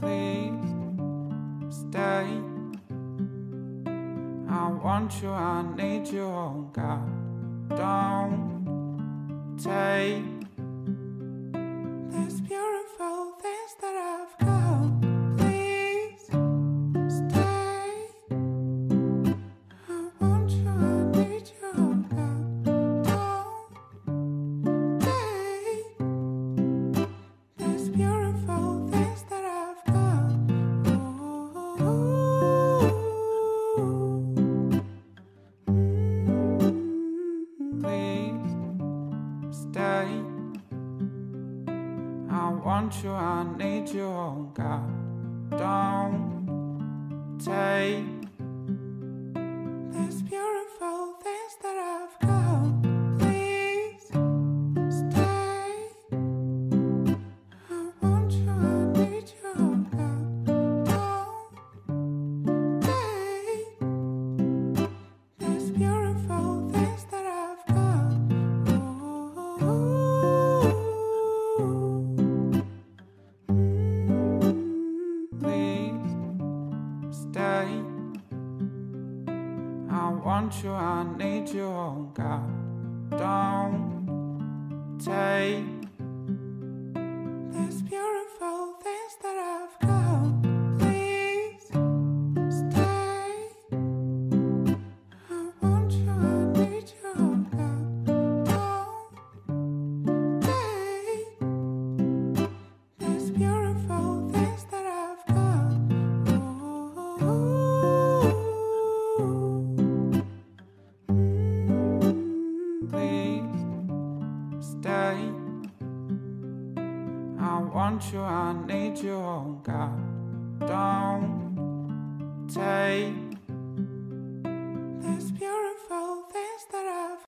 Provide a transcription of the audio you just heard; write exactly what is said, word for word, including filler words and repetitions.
Please stay. I want you, I need you, oh God. Don't take these beautiful things that I've got. Please stay. I want you, I need you, oh God. Don't take these beautiful things that I've got. Ooh. Please stay. I want you, I need you, oh God. Don't take these beautiful things that I've got. Please stay. I want you, I need you, oh God. Don't take these beautiful things that I've got. Please stay. I want you, I need you, oh God. Don't take these beautiful things that I've got. Please stay. I want you, I need you, oh God. Don't take these beautiful things that I've got. Please stay. I want you, I need you, oh God. Don't take